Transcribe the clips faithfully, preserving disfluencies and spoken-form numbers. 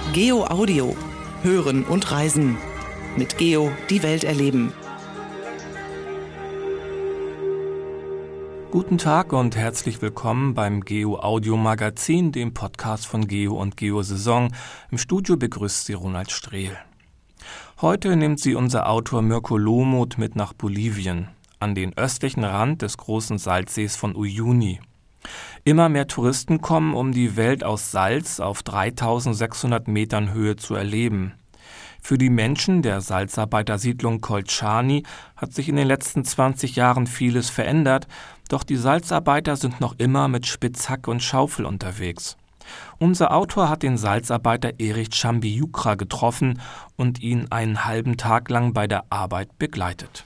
Geo Audio. Hören und reisen. Mit Geo die Welt erleben. Guten Tag und herzlich willkommen beim Geo Audio Magazin, dem Podcast von Geo und Geo Saison. Im Studio begrüßt Sie Ronald Strehl. Heute nimmt Sie unser Autor Mirko Lomuth mit nach Bolivien, an den östlichen Rand des großen Salzsees von Uyuni. Immer mehr Touristen kommen, um die Welt aus Salz auf dreitausendsechshundert Metern Höhe zu erleben. Für die Menschen der Salzarbeitersiedlung Colchani hat sich in den letzten zwanzig Jahren vieles verändert, doch die Salzarbeiter sind noch immer mit Spitzhacke und Schaufel unterwegs. Unser Autor hat den Salzarbeiter Erik Chambiukra getroffen und ihn einen halben Tag lang bei der Arbeit begleitet.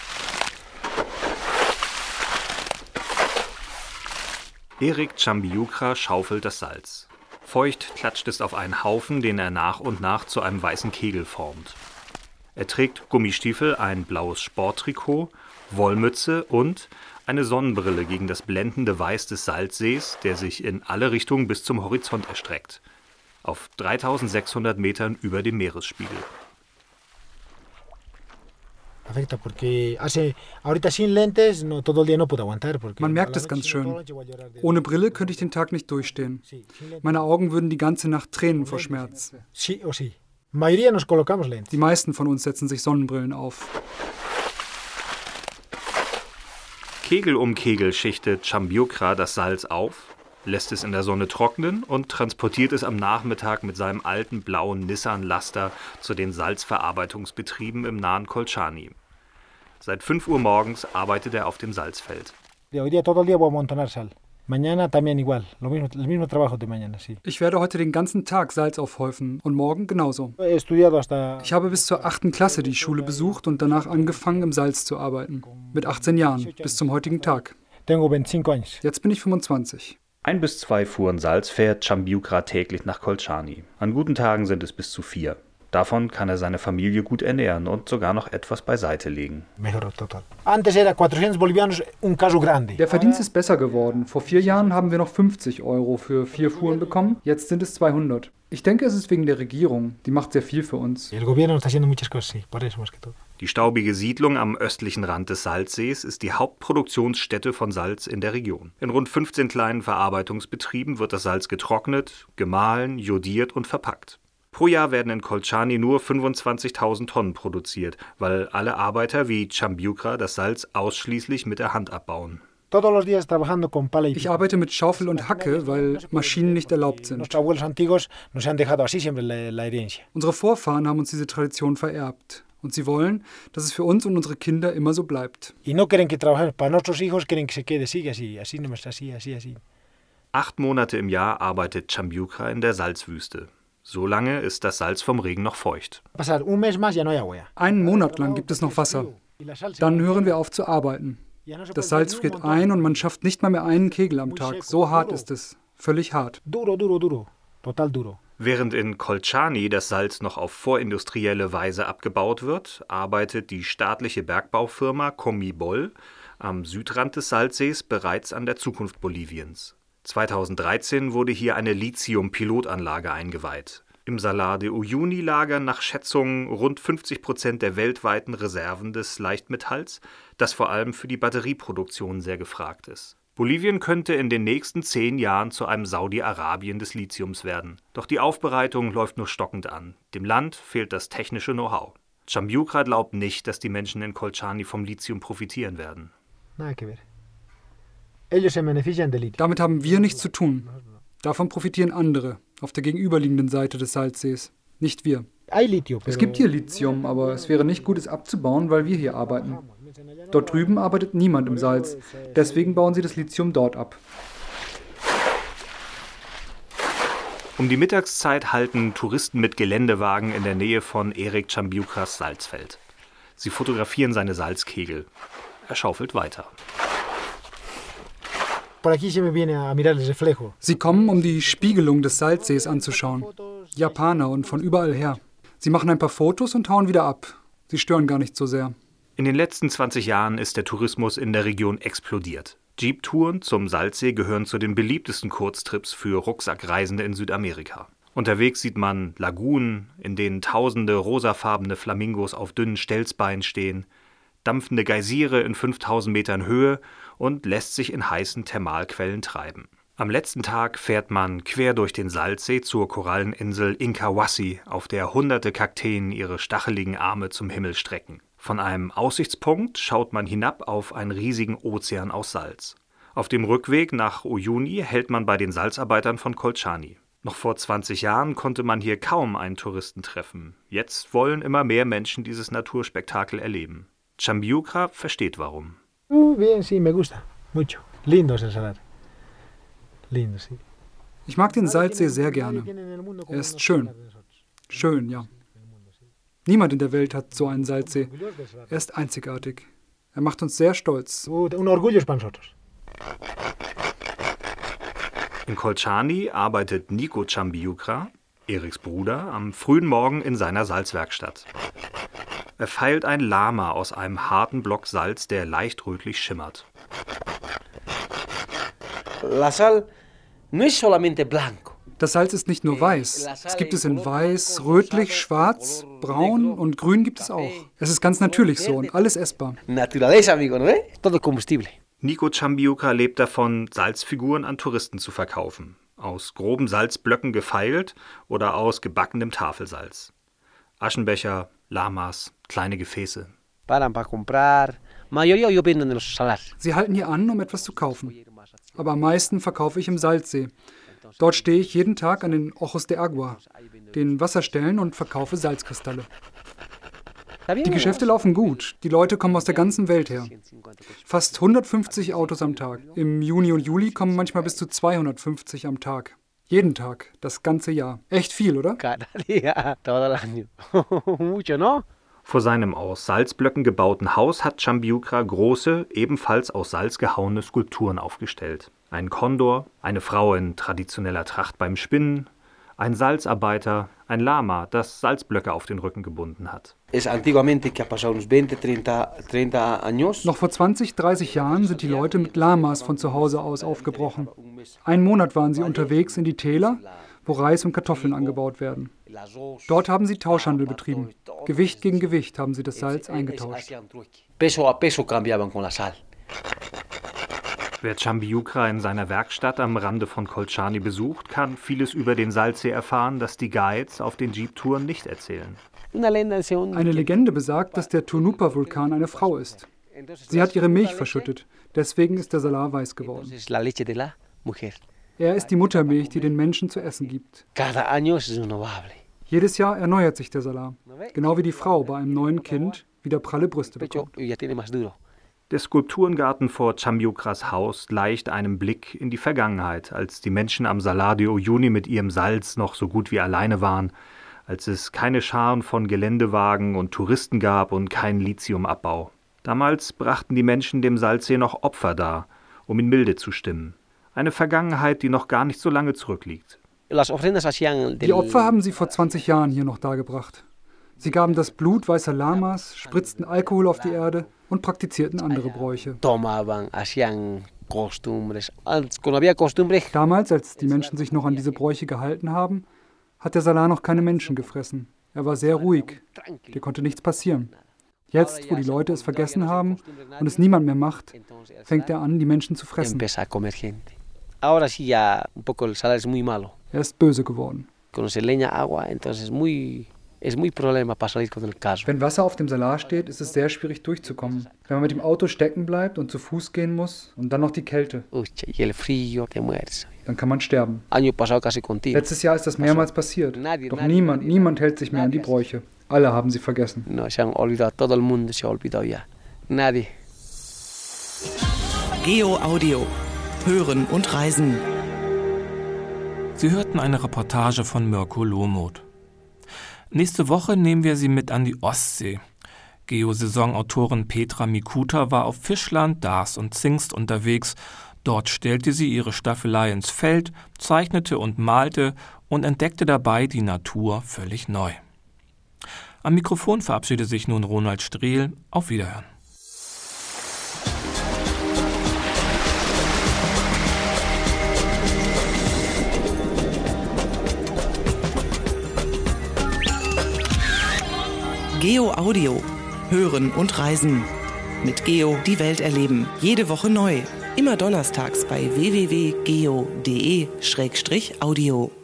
Erik Chambiukra schaufelt das Salz. Feucht klatscht es auf einen Haufen, den er nach und nach zu einem weißen Kegel formt. Er trägt Gummistiefel, ein blaues Sporttrikot, Wollmütze und eine Sonnenbrille gegen das blendende Weiß des Salzsees, der sich in alle Richtungen bis zum Horizont erstreckt, auf dreitausendsechshundert Metern über dem Meeresspiegel. Man merkt es ganz schön. Ohne Brille könnte ich den Tag nicht durchstehen. Meine Augen würden die ganze Nacht tränen vor Schmerz. Die meisten von uns setzen sich Sonnenbrillen auf. Kegel um Kegel schichtet Chambiukra das Salz auf, lässt es in der Sonne trocknen und transportiert es am Nachmittag mit seinem alten blauen Nissan Laster zu den Salzverarbeitungsbetrieben im nahen Colchani. Seit fünf Uhr morgens arbeitet er auf dem Salzfeld. Ich werde heute den ganzen Tag Salz aufhäufen und morgen genauso. Ich habe bis zur achten Klasse die Schule besucht und danach angefangen, im Salz zu arbeiten. Mit achtzehn Jahren, bis zum heutigen Tag. Jetzt bin ich fünfundzwanzig. Ein bis zwei Fuhren Salz fährt Chambiukra täglich nach Colchani. An guten Tagen sind es bis zu vier. Davon kann er seine Familie gut ernähren und sogar noch etwas beiseite legen. Der Verdienst ist besser geworden. Vor vier Jahren haben wir noch fünfzig Euro für vier Fuhren bekommen. Jetzt sind es zweihundert. Ich denke, es ist wegen der Regierung. Die macht sehr viel für uns. Die staubige Siedlung am östlichen Rand des Salzsees ist die Hauptproduktionsstätte von Salz in der Region. In rund fünfzehn kleinen Verarbeitungsbetrieben wird das Salz getrocknet, gemahlen, jodiert und verpackt. Pro Jahr werden in Colchani nur fünfundzwanzigtausend Tonnen produziert, weil alle Arbeiter wie Chambiukra das Salz ausschließlich mit der Hand abbauen. Ich arbeite mit Schaufel und Hacke, weil Maschinen nicht erlaubt sind. Unsere Vorfahren haben uns diese Tradition vererbt. Und sie wollen, dass es für uns und unsere Kinder immer so bleibt. Acht Monate im Jahr arbeitet Chambiukra in der Salzwüste. So lange ist das Salz vom Regen noch feucht. Einen Monat lang gibt es noch Wasser. Dann hören wir auf zu arbeiten. Das Salz friert ein und man schafft nicht mal mehr einen Kegel am Tag. So hart ist es. Völlig hart. Während in Colchani das Salz noch auf vorindustrielle Weise abgebaut wird, arbeitet die staatliche Bergbaufirma Comibol am Südrand des Salzsees bereits an der Zukunft Boliviens. zweitausenddreizehn wurde hier eine Lithium-Pilotanlage eingeweiht. Im Salar de Uyuni lagern nach Schätzungen rund fünfzig Prozent der weltweiten Reserven des Leichtmetalls, das vor allem für die Batterieproduktion sehr gefragt ist. Bolivien könnte in den nächsten zehn Jahren zu einem Saudi-Arabien des Lithiums werden. Doch die Aufbereitung läuft nur stockend an. Dem Land fehlt das technische Know-how. Chambiukra glaubt nicht, dass die Menschen in Colchani vom Lithium profitieren werden. Damit haben wir nichts zu tun. Davon profitieren andere, auf der gegenüberliegenden Seite des Salzsees. Nicht wir. Es gibt hier Lithium, aber es wäre nicht gut, es abzubauen, weil wir hier arbeiten. Dort drüben arbeitet niemand im Salz. Deswegen bauen sie das Lithium dort ab. Um die Mittagszeit halten Touristen mit Geländewagen in der Nähe von Erik Chambiukras Salzfeld. Sie fotografieren seine Salzkegel. Er schaufelt weiter. Sie kommen, um die Spiegelung des Salzsees anzuschauen. Japaner und von überall her. Sie machen ein paar Fotos und hauen wieder ab. Sie stören gar nicht so sehr. In den letzten zwanzig Jahren ist der Tourismus in der Region explodiert. Jeep-Touren zum Salzsee gehören zu den beliebtesten Kurztrips für Rucksackreisende in Südamerika. Unterwegs sieht man Lagunen, in denen tausende rosafarbene Flamingos auf dünnen Stelzbeinen stehen, dampfende Geysire in fünftausend Metern Höhe und lässt sich in heißen Thermalquellen treiben. Am letzten Tag fährt man quer durch den Salzsee zur Koralleninsel Inkawasi, auf der hunderte Kakteen ihre stacheligen Arme zum Himmel strecken. Von einem Aussichtspunkt schaut man hinab auf einen riesigen Ozean aus Salz. Auf dem Rückweg nach Uyuni hält man bei den Salzarbeitern von Colciani. Noch vor zwanzig Jahren konnte man hier kaum einen Touristen treffen. Jetzt wollen immer mehr Menschen dieses Naturspektakel erleben. Chambiucra versteht warum. Ich mag den Salzsee sehr gerne. Er ist schön. Schön, ja. Niemand in der Welt hat so einen Salzsee. Er ist einzigartig. Er macht uns sehr stolz. In Colciani arbeitet Nico Chambiucra, Eriks Bruder, am frühen Morgen in seiner Salzwerkstatt. Er feilt ein Lama aus einem harten Block Salz, der leicht rötlich schimmert. Das Salz ist nicht nur weiß. Es gibt es in weiß, rötlich, schwarz, braun und grün gibt es auch. Es ist ganz natürlich so und alles essbar. Nico Chambiucra lebt davon, Salzfiguren an Touristen zu verkaufen. Aus groben Salzblöcken gefeilt oder aus gebackenem Tafelsalz. Aschenbecher, Lamas, kleine Gefäße. Sie halten hier an, um etwas zu kaufen. Aber am meisten verkaufe ich im Salzsee. Dort stehe ich jeden Tag an den Ojos de Agua, den Wasserstellen, und verkaufe Salzkristalle. Die Geschäfte laufen gut. Die Leute kommen aus der ganzen Welt her. Fast hundertfünfzig Autos am Tag. Im Juni und Juli kommen manchmal bis zu zweihundertfünfzig am Tag. Jeden Tag, das ganze Jahr. Echt viel, oder? Vor seinem aus Salzblöcken gebauten Haus hat Chambiucra große, ebenfalls aus Salz gehauene Skulpturen aufgestellt. Ein Kondor, eine Frau in traditioneller Tracht beim Spinnen, ein Salzarbeiter, ein Lama, das Salzblöcke auf den Rücken gebunden hat. Noch vor zwanzig, dreißig Jahren sind die Leute mit Lamas von zu Hause aus aufgebrochen. Einen Monat waren sie unterwegs in die Täler, wo Reis und Kartoffeln angebaut werden. Dort haben sie Tauschhandel betrieben. Gewicht gegen Gewicht haben sie das Salz eingetauscht. Wer Chambiucra in seiner Werkstatt am Rande von Colciani besucht, kann vieles über den Salzsee erfahren, das die Guides auf den Jeep-Touren nicht erzählen. Eine Legende besagt, dass der Tunupa-Vulkan eine Frau ist. Sie hat ihre Milch verschüttet, deswegen ist der Salar weiß geworden. Er ist die Muttermilch, die den Menschen zu essen gibt. Jedes Jahr erneuert sich der Salar, genau wie die Frau bei einem neuen Kind wieder pralle Brüste bekommt. Der Skulpturengarten vor Chambiucras Haus gleicht einem Blick in die Vergangenheit, als die Menschen am Salar de Uyuni mit ihrem Salz noch so gut wie alleine waren, als es keine Scharen von Geländewagen und Touristen gab und keinen Lithiumabbau. Damals brachten die Menschen dem Salzsee noch Opfer dar, um ihn milde zu stimmen. Eine Vergangenheit, die noch gar nicht so lange zurückliegt. Die Opfer haben sie vor zwanzig Jahren hier noch dargebracht. Sie gaben das Blut weißer Lamas, spritzten Alkohol auf die Erde und praktizierten andere Bräuche. Damals, als die Menschen sich noch an diese Bräuche gehalten haben, hat der Salar noch keine Menschen gefressen. Er war sehr ruhig. Dir konnte nichts passieren. Jetzt, wo die Leute es vergessen haben und es niemand mehr macht, fängt er an, die Menschen zu fressen. Er ist böse geworden. Wenn Wasser auf dem Salar steht, ist es sehr schwierig durchzukommen. Wenn man mit dem Auto stecken bleibt und zu Fuß gehen muss und dann noch die Kälte, dann kann man sterben. Letztes Jahr ist das mehrmals passiert. Doch niemand, niemand hält sich mehr an die Bräuche. Alle haben sie vergessen. Geo Audio. Hören und Reisen. Sie hörten eine Reportage von Mirko Lohmuth. Nächste Woche nehmen wir Sie mit an die Ostsee. Geo-Saison-Autorin Petra Mikuta war auf Fischland, Darß und Zingst unterwegs. Dort stellte sie ihre Staffelei ins Feld, zeichnete und malte und entdeckte dabei die Natur völlig neu. Am Mikrofon verabschiedet sich nun Ronald Strehl. Auf Wiederhören. Geo Audio. Hören und reisen. Mit Geo die Welt erleben. Jede Woche neu. Immer donnerstags bei w w w punkt geo punkt de slash audio.